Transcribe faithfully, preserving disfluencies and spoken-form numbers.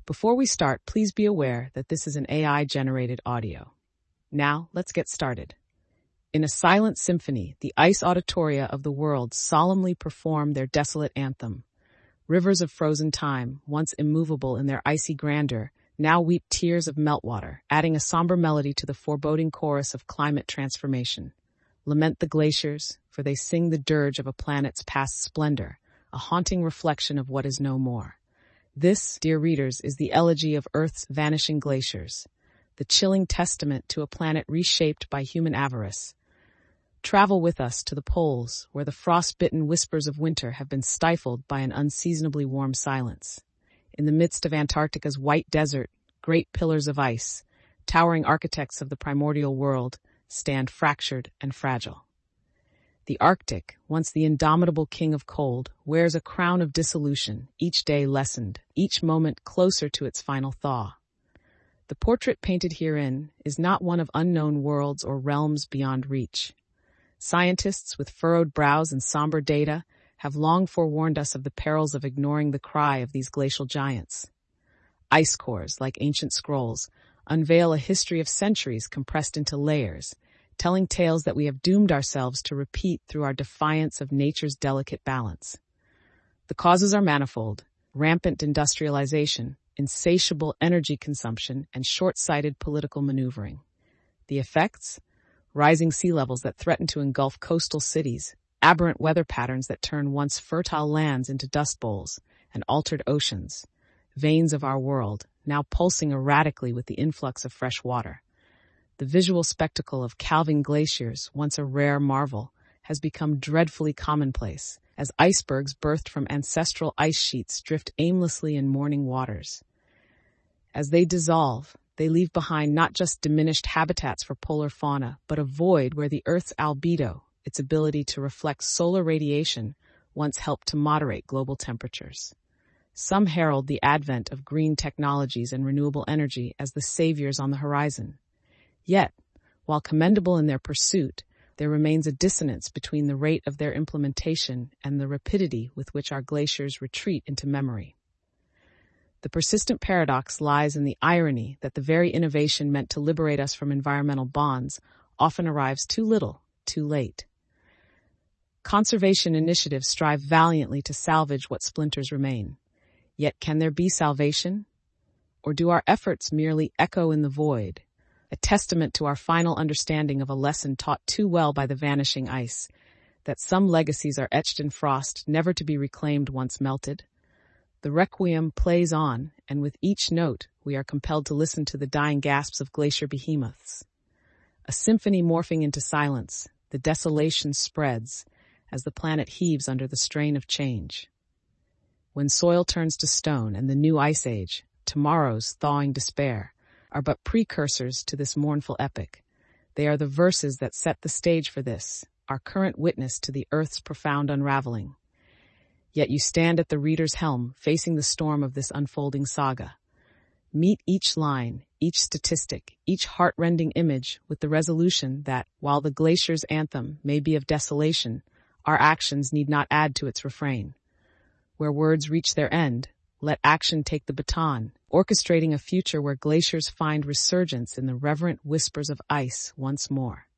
Before we start, please be aware that this is an A I-generated audio. Now, let's get started. In a silent symphony, the ice auditoria of the world solemnly perform their desolate anthem. Rivers of frozen time, once immovable in their icy grandeur, now weep tears of meltwater, adding a somber melody to the foreboding chorus of climate transformation. Lament the glaciers, for they sing the dirge of a planet's past splendor, a haunting reflection of what is no more. This, dear readers, is the elegy of Earth's vanishing glaciers, the chilling testament to a planet reshaped by human avarice. Travel with us to the poles, where the frost-bitten whispers of winter have been stifled by an unseasonably warm silence. In the midst of Antarctica's white desert, great pillars of ice, towering architects of the primordial world, stand fractured and fragile. The Arctic, once the indomitable king of cold, wears a crown of dissolution, each day lessened, each moment closer to its final thaw. The portrait painted herein is not one of unknown worlds or realms beyond reach. Scientists with furrowed brows and somber data have long forewarned us of the perils of ignoring the cry of these glacial giants. Ice cores, like ancient scrolls, unveil a history of centuries compressed into layers, telling tales that we have doomed ourselves to repeat through our defiance of nature's delicate balance. The causes are manifold: rampant industrialization, insatiable energy consumption, and short-sighted political maneuvering. The effects? Rising sea levels that threaten to engulf coastal cities, aberrant weather patterns that turn once fertile lands into dust bowls, and altered oceans, veins of our world, now pulsing erratically with the influx of fresh water. The visual spectacle of calving glaciers, once a rare marvel, has become dreadfully commonplace, as icebergs birthed from ancestral ice sheets drift aimlessly in morning waters. As they dissolve, they leave behind not just diminished habitats for polar fauna, but a void where the Earth's albedo, its ability to reflect solar radiation, once helped to moderate global temperatures. Some herald the advent of green technologies and renewable energy as the saviors on the horizon. Yet, while commendable in their pursuit, there remains a dissonance between the rate of their implementation and the rapidity with which our glaciers retreat into memory. The persistent paradox lies in the irony that the very innovation meant to liberate us from environmental bonds often arrives too little, too late. Conservation initiatives strive valiantly to salvage what splinters remain. Yet can there be salvation? Or do our efforts merely echo in the void? A testament to our final understanding of a lesson taught too well by the vanishing ice, that some legacies are etched in frost, never to be reclaimed once melted. The requiem plays on, and with each note, we are compelled to listen to the dying gasps of glacier behemoths. A symphony morphing into silence, the desolation spreads as the planet heaves under the strain of change. When soil turns to stone and the new ice age, tomorrow's thawing despair, are but precursors to this mournful epic. They are the verses that set the stage for this, our current witness to the Earth's profound unraveling. Yet you stand at the reader's helm, facing the storm of this unfolding saga. Meet each line, each statistic, each heart-rending image with the resolution that, while the glacier's anthem may be of desolation, our actions need not add to its refrain. Where words reach their end, let action take the baton, orchestrating a future where glaciers find resurgence in the reverent whispers of ice once more.